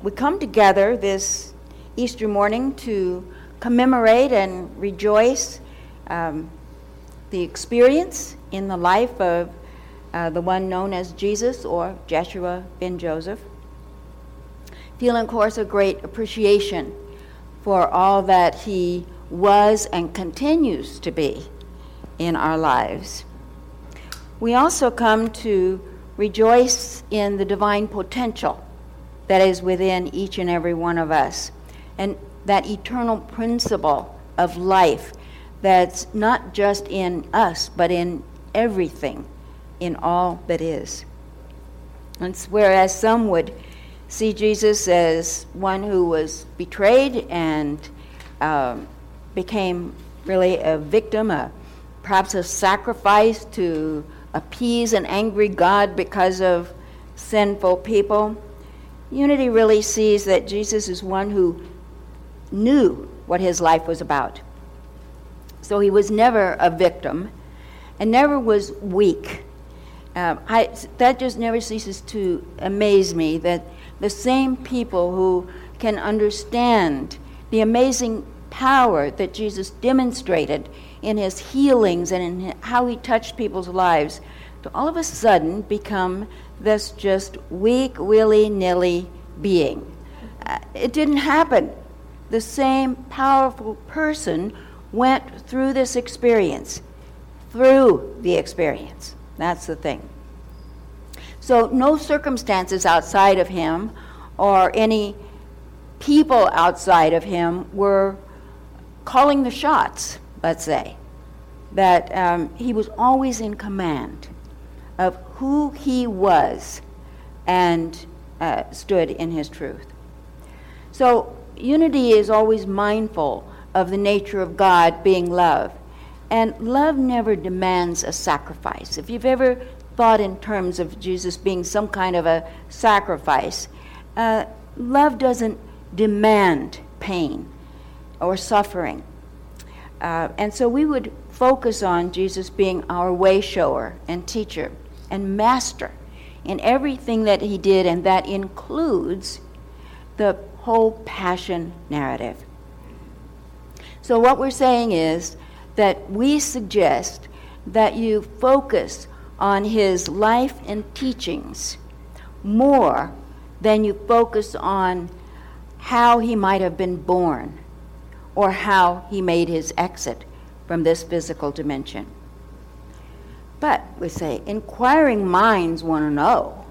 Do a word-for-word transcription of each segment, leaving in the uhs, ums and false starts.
we come together this Easter morning to commemorate and rejoice um, the experience in the life of uh, the one known as Jesus, or Jeshua ben Joseph. Feeling, of course, a great appreciation for all that he was and continues to be in our lives. We also come to rejoice in the divine potential that is within each and every one of us, and that eternal principle of life that's not just in us, but in everything, in all that is. And whereas some would see Jesus as one who was betrayed and um, became really a victim, a, perhaps a sacrifice to appease an angry God because of sinful people, Unity really sees that Jesus is one who knew what his life was about. So he was never a victim and never was weak. Uh, I, that just never ceases to amaze me, that the same people who can understand the amazing power that Jesus demonstrated in his healings and in how he touched people's lives, to all of a sudden become this just weak, willy-nilly being. Uh, it didn't happen. The same powerful person went through this experience, through the experience. That's the thing. So no circumstances outside of him or any people outside of him were calling the shots, let's say. That um, he was always in command of who he was and uh, stood in his truth. So Unity is always mindful of the nature of God being love. And love never demands a sacrifice. If you've ever thought in terms of Jesus being some kind of a sacrifice, uh, love doesn't demand pain or suffering. Uh, and so we would focus on Jesus being our way shower and teacher and master in everything that he did, and that includes the whole passion narrative. So what we're saying is that we suggest that you focus on his life and teachings more than you focus on how he might have been born or how he made his exit from this physical dimension. But we say, inquiring minds want to know.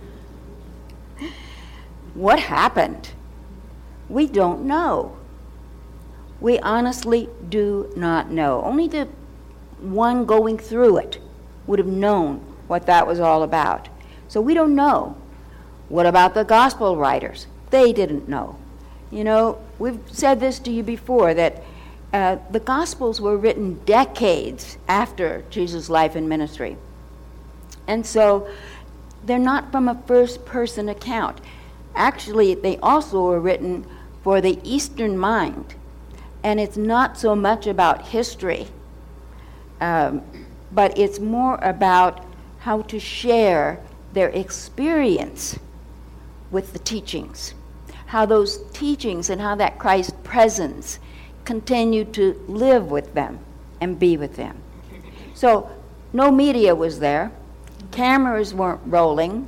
What happened? We don't know. We honestly do not know. Only the one going through it would have known what that was all about. So we don't know. What about the gospel writers? They didn't know. You know, we've said this to you before, that uh, the gospels were written decades after Jesus' life and ministry. And so they're not from a first-person account. Actually, they also were written for the Eastern mind. And it's not so much about history, um, but it's more about how to share their experience with the teachings, how those teachings and how that Christ presence continue to live with them and be with them. So no media was there. Cameras weren't rolling.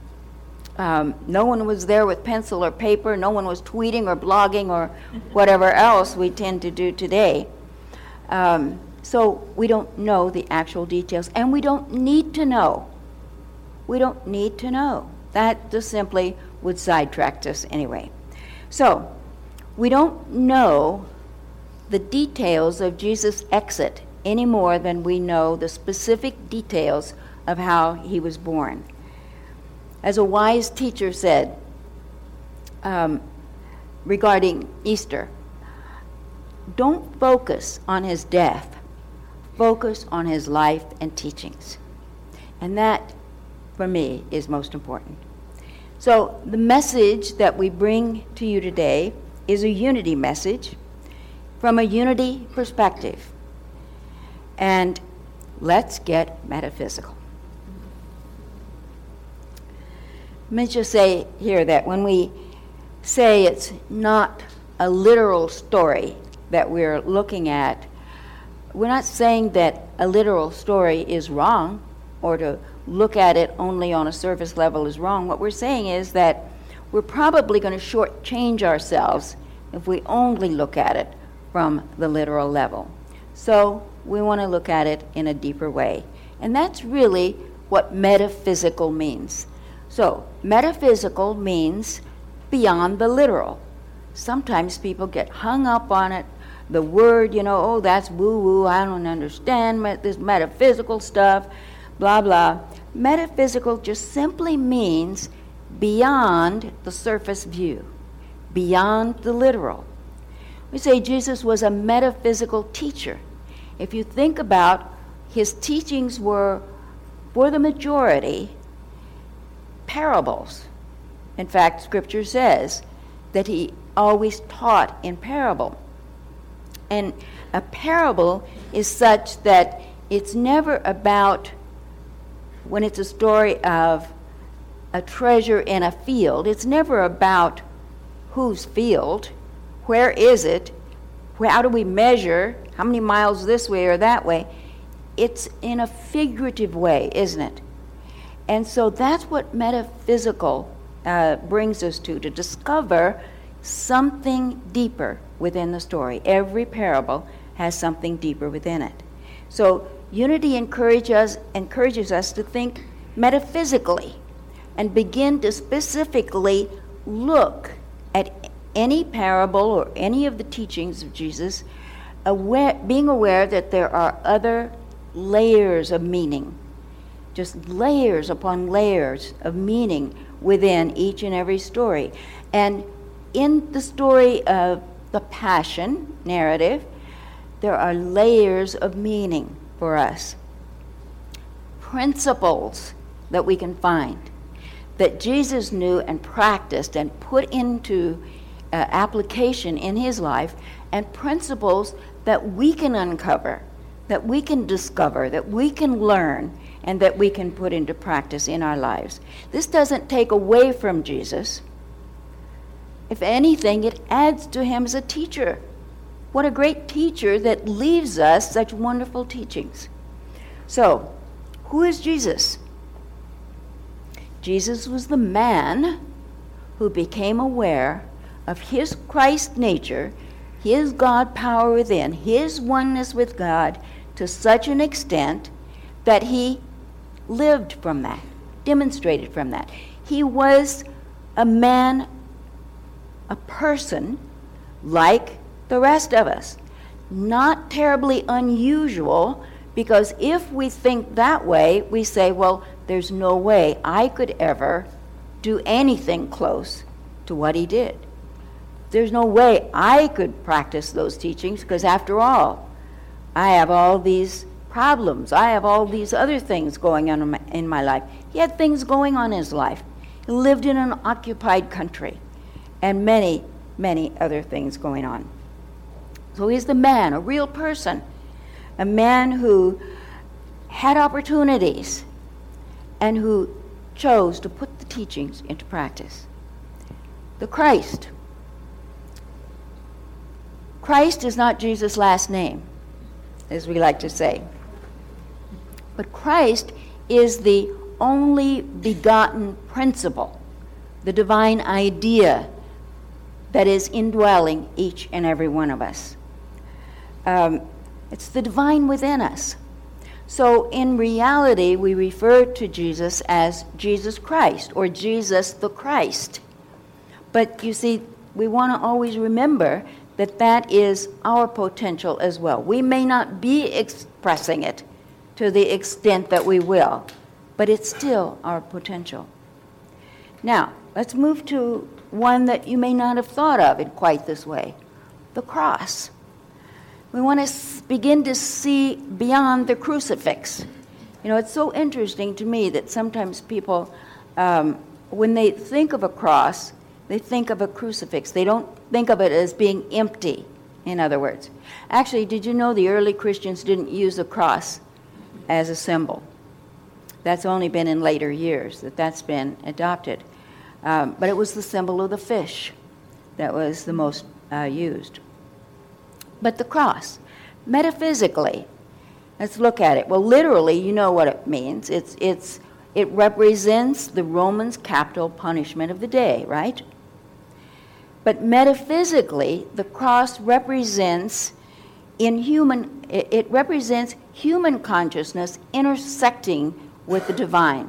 Um, no one was there with pencil or paper. No one was tweeting or blogging or whatever else we tend to do today. Um, so we don't know the actual details, and we don't need to know. We don't need to know. That just simply would sidetrack us anyway. So we don't know the details of Jesus' exit any more than we know the specific details of how he was born. As a wise teacher said um, regarding Easter, don't focus on his death, focus on his life and teachings. And that, for me, is most important. So the message that we bring to you today is a unity message from a unity perspective. And let's get metaphysical. Let me just say here that when we say it's not a literal story that we're looking at, we're not saying that a literal story is wrong or to look at it only on a surface level is wrong. What we're saying is that we're probably going to shortchange ourselves if we only look at it from the literal level. So we want to look at it in a deeper way. And that's really what metaphysical means. So metaphysical means beyond the literal. Sometimes people get hung up on it, the word, you know, oh, that's woo-woo, I don't understand this metaphysical stuff, blah, blah. Metaphysical just simply means beyond the surface view, beyond the literal. We say Jesus was a metaphysical teacher. If you think about his teachings were, for the majority, parables. In fact, Scripture says that he always taught in parable. And a parable is such that it's never about, when it's a story of a treasure in a field, it's never about whose field, where is it, how do we measure, how many miles this way or that way. It's in a figurative way, isn't it? And so that's what metaphysical uh, brings us to, to discover something deeper within the story. Every parable has something deeper within it. So unity encourage us, encourages us to think metaphysically and begin to specifically look at any parable or any of the teachings of Jesus, aware, being aware that there are other layers of meaning, just layers upon layers of meaning within each and every story. And in the story of the Passion narrative, there are layers of meaning for us, principles that we can find, that Jesus knew and practiced and put into uh, application in his life, and principles that we can uncover, that we can discover, that we can learn, and that we can put into practice in our lives. This doesn't take away from Jesus. If anything, it adds to him as a teacher. What a great teacher that leaves us such wonderful teachings. So, who is Jesus? Jesus was the man who became aware of his Christ nature, his God power within, his oneness with God to such an extent that he lived from that, demonstrated from that. He was a man, a person like the rest of us. Not terribly unusual, because if we think that way, we say, well, there's no way I could ever do anything close to what he did. There's no way I could practice those teachings, because after all, I have all these problems. I have all these other things going on in my, in my life. He had things going on in his life. He lived in an occupied country, and many, many other things going on. So he's the man, a real person, a man who had opportunities and who chose to put the teachings into practice. The Christ. Christ is not Jesus' last name, as we like to say. But Christ is the only begotten principle, the divine idea that is indwelling each and every one of us. Um, it's the divine within us. So in reality, we refer to Jesus as Jesus Christ, or Jesus the Christ. But you see, we want to always remember that that is our potential as well. We may not be expressing it to the extent that we will, but it's still our potential. Now, let's move to one that you may not have thought of in quite this way, the cross. We want to s- begin to see beyond the crucifix. You know, it's so interesting to me that sometimes people, um, when they think of a cross, they think of a crucifix. They don't think of it as being empty, in other words. Actually, did you know the early Christians didn't use the cross as a symbol? That's only been in later years that that's been adopted. Um, but it was the symbol of the fish. that was the most uh, used. But the cross, metaphysically, let's look at it. Well, literally, you know what it means. It's, it's, it represents the Romans' capital punishment of the day, right? But metaphysically, the cross represents in human, it, it represents human consciousness intersecting with the divine.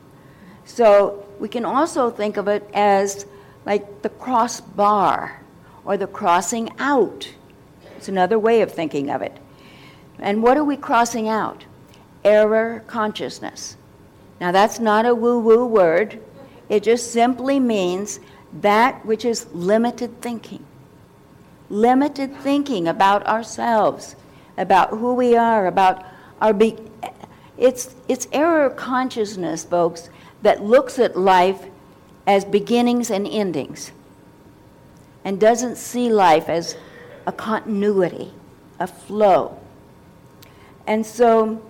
So we can also think of it as like the crossbar or the crossing out. It's another way of thinking of it. And what are we crossing out? Error consciousness. Now that's not a woo-woo word. It just simply means that which is limited thinking. Limited thinking about ourselves, about who we are, about our be- it's it's error consciousness, folks, that looks at life as beginnings and endings and doesn't see life as a continuity, a flow. And so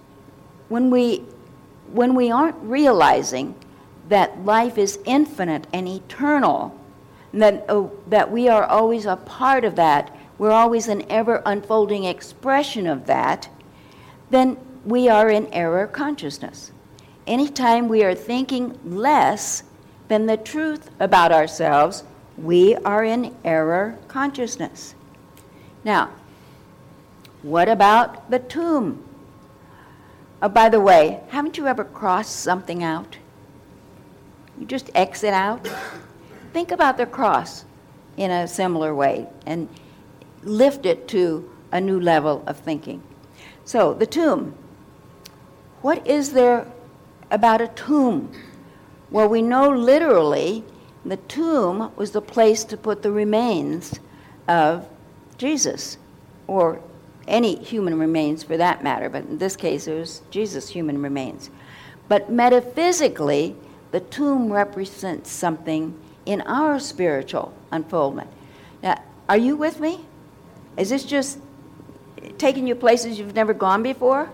when we when we aren't realizing that life is infinite and eternal, and that, oh, that we are always a part of that, we're always an ever-unfolding expression of that, then we are in error consciousness. Anytime we are thinking less than the truth about ourselves, we are in error consciousness. Now, what about the tomb? Oh, by the way, haven't you ever crossed something out? You just exit out. Think about the cross in a similar way and lift it to a new level of thinking. So, the tomb. What is there about a tomb? Well, we know literally the tomb was the place to put the remains of Jesus, or any human remains for that matter, but in this case it was Jesus' human remains. But metaphysically, the tomb represents something in our spiritual unfoldment. Now, are you with me? Is this just taking you places you've never gone before?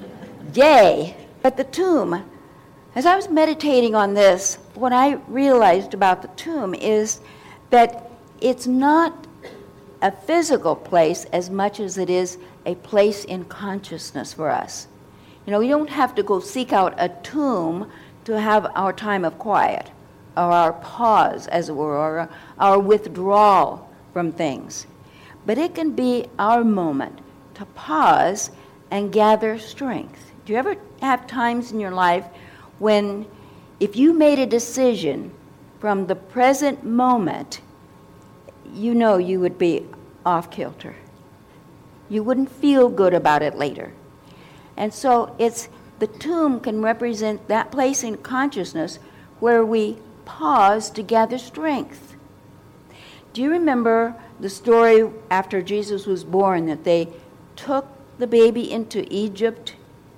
Yay! But the tomb, as I was meditating on this, what I realized about the tomb is that it's not a physical place as much as it is a place in consciousness for us. You know, we don't have to go seek out a tomb to have our time of quiet, or our pause, as it were, or our withdrawal from things. But it can be our moment to pause and gather strength. Do you ever have times in your life when, if you made a decision from the present moment, you know you would be off kilter? You wouldn't feel good about it later. And so it's the tomb can represent that place in consciousness where we pause to gather strength. Do you remember the story after Jesus was born that they took the baby into Egypt,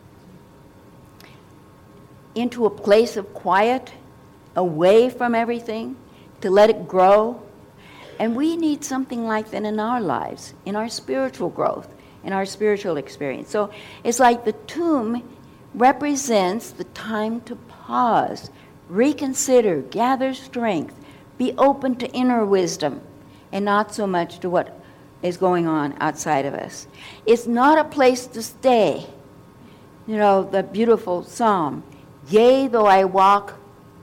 into a place of quiet, away from everything, to let it grow? And we need something like that in our lives, in our spiritual growth, in our spiritual experience. So it's like the tomb represents the time to pause, reconsider, gather strength, be open to inner wisdom, and not so much to what is going on outside of us. It's not a place to stay. You know, the beautiful psalm, yea, though I walk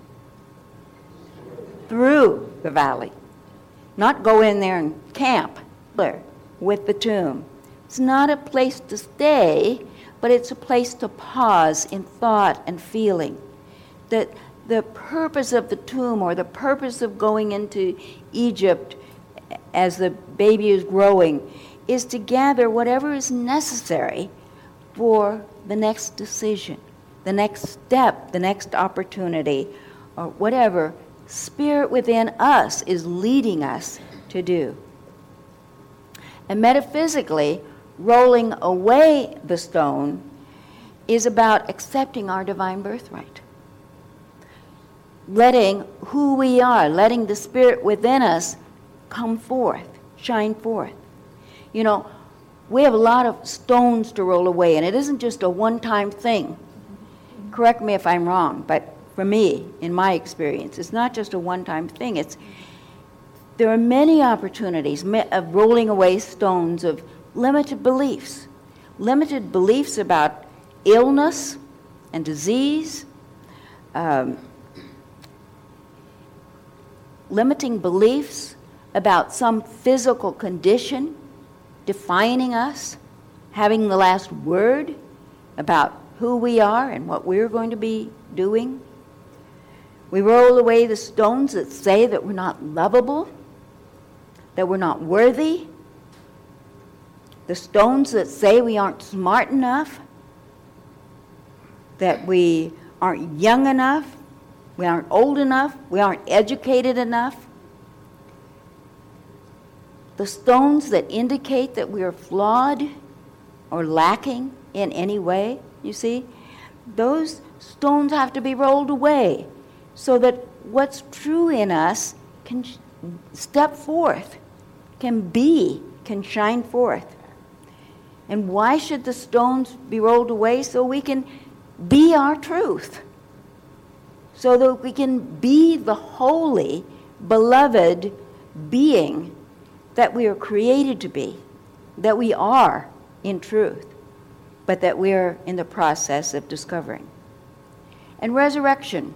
through the valley. Not go in there and camp there with the tomb. It's not a place to stay, but it's a place to pause in thought and feeling. That the purpose of the tomb, or the purpose of going into Egypt as the baby is growing, is to gather whatever is necessary for the next decision, the next step, the next opportunity, or whatever Spirit within us is leading us to do. And metaphysically, rolling away the stone is about accepting our divine birthright. Letting who we are, letting the Spirit within us come forth, shine forth. You know, we have a lot of stones to roll away, and it isn't just a one-time thing. Correct me if I'm wrong, but for me, in my experience, it's not just a one-time thing. It's there are many opportunities of rolling away stones of limited beliefs, limited beliefs about illness and disease, um, limiting beliefs about some physical condition defining us, having the last word about who we are and what we're going to be doing. We roll away the stones that say that we're not lovable, that we're not worthy, the stones that say we aren't smart enough, that we aren't young enough, we aren't old enough, we aren't educated enough. The stones that indicate that we are flawed or lacking in any way, you see, those stones have to be rolled away so that what's true in us can step forth, can be, can shine forth. And why should the stones be rolled away? So we can be our truth, so that we can be the holy, beloved being that we are created to be, that we are in truth, but that we are in the process of discovering. And resurrection.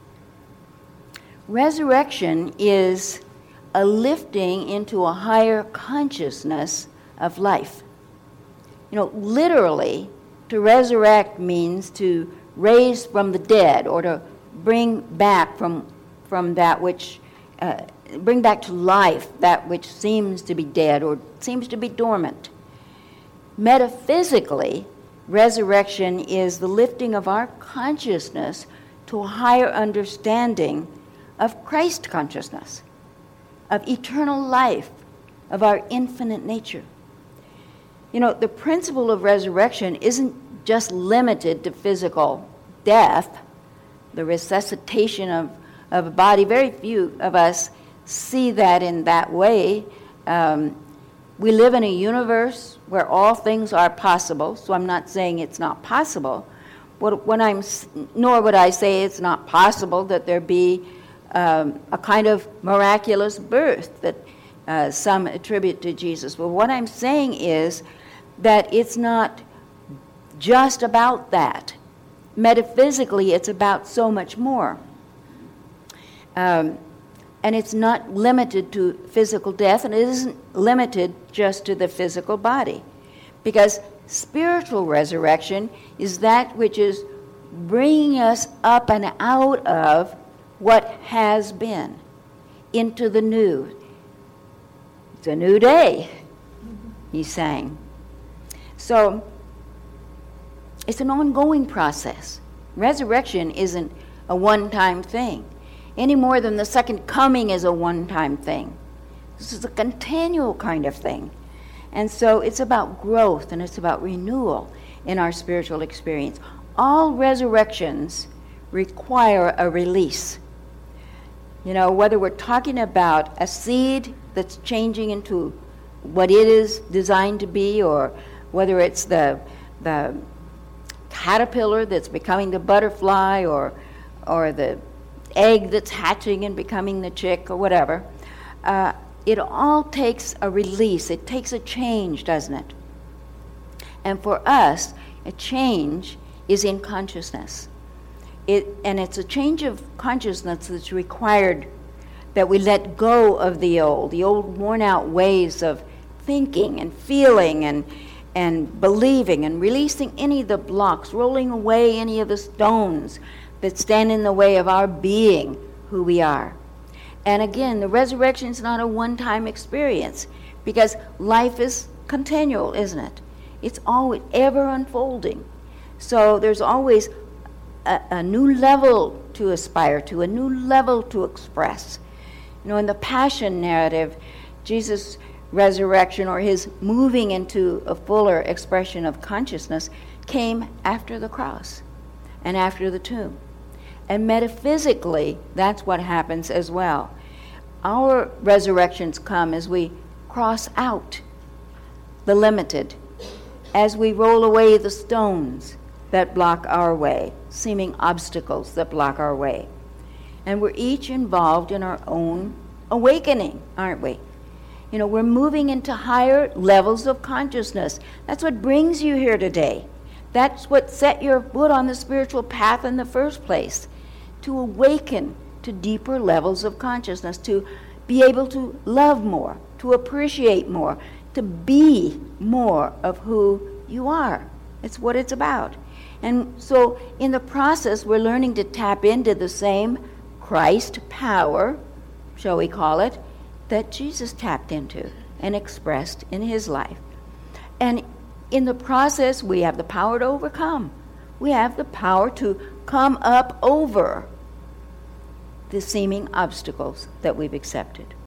Resurrection is a lifting into a higher consciousness of life. You know, literally, to resurrect means to raise from the dead, or to bring back from from that which, uh, bring back to life that which seems to be dead or seems to be dormant. Metaphysically, resurrection is the lifting of our consciousness to a higher understanding of Christ consciousness, of eternal life, of our infinite nature. You know, the principle of resurrection isn't just limited to physical death, the resuscitation of, of a body. Very few of us see that in that way. Um, we live in a universe where all things are possible, so I'm not saying it's not possible. What, when I'm, nor would I say it's not possible that there be um, a kind of miraculous birth that uh, some attribute to Jesus. But what I'm saying is that it's not just about that. Metaphysically, it's about so much more. Um, and it's not limited to physical death, and it isn't limited just to the physical body. Because spiritual resurrection is that which is bringing us up and out of what has been into the new. It's a new day, he's saying. So it's an ongoing process. Resurrection isn't a one-time thing, any more than the second coming is a one-time thing. This is a continual kind of thing. And so it's about growth and it's about renewal in our spiritual experience. All resurrections require a release. You know, whether we're talking about a seed that's changing into what it is designed to be, or whether it's the the caterpillar that's becoming the butterfly, or or the egg that's hatching and becoming the chick, or whatever, uh, it all takes a release. It takes a change, doesn't it? And for us, a change is in consciousness. It, and it's a change of consciousness that's required, that we let go of the old, the old worn-out ways of thinking and feeling and and believing, and releasing any of the blocks, rolling away any of the stones that stand in the way of our being who we are. And again, the resurrection is not a one-time experience, because life is continual, isn't it? It's always ever unfolding. So there's always a, a new level to aspire to, a new level to express. You know, in the Passion narrative, Jesus' resurrection, or his moving into a fuller expression of consciousness, came after the cross and after the tomb. And metaphysically, that's what happens as well. Our resurrections come as we cross out the limited, as we roll away the stones that block our way, seeming obstacles that block our way. And we're each involved in our own awakening, aren't we? You know, we're moving into higher levels of consciousness. That's what brings you here today. That's what set your foot on the spiritual path in the first place, to awaken to deeper levels of consciousness, to be able to love more, to appreciate more, to be more of who you are. It's what it's about. And so in the process, we're learning to tap into the same Christ power, shall we call it, that Jesus tapped into and expressed in his life. And in the process, we have the power to overcome. We have the power to come up over the seeming obstacles that we've accepted.